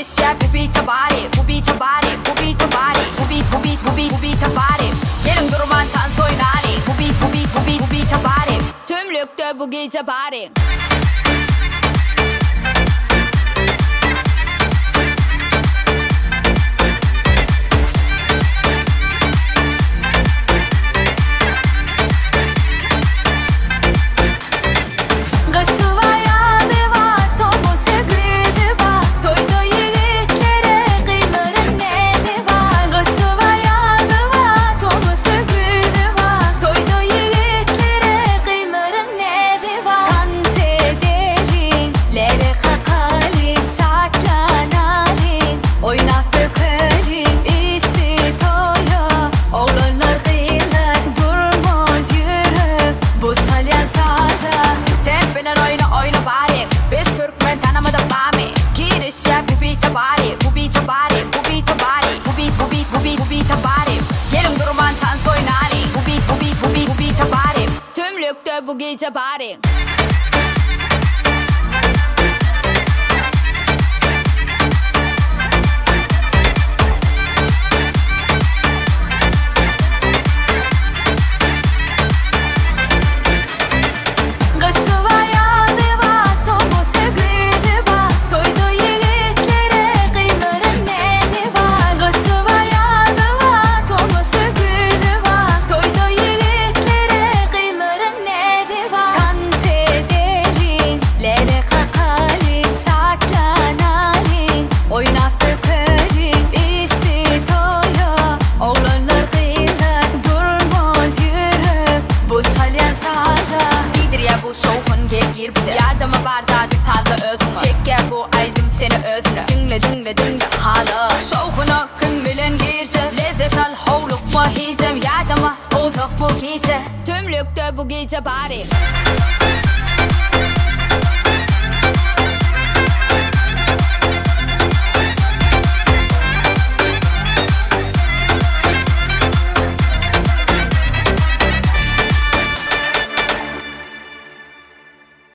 girişe bu beat'e bari, bu beat'e bari, bu beat'e bari, bu beat'e bari. Gelin durman dans oynali, bu beat'e bari. Tümlükte bu gece bari. Gelin durman dans oynali, bu beat'e bari. Tümlükte bu gece bari. Bu şovun gir bize yardıma bardağı sallı özünü çekke bu aydım seni özünü dinle hala şovuna kim bilen girce lezzet al hovluk mu hicem yardıma uzak bu gece tümlükte bu gece bari.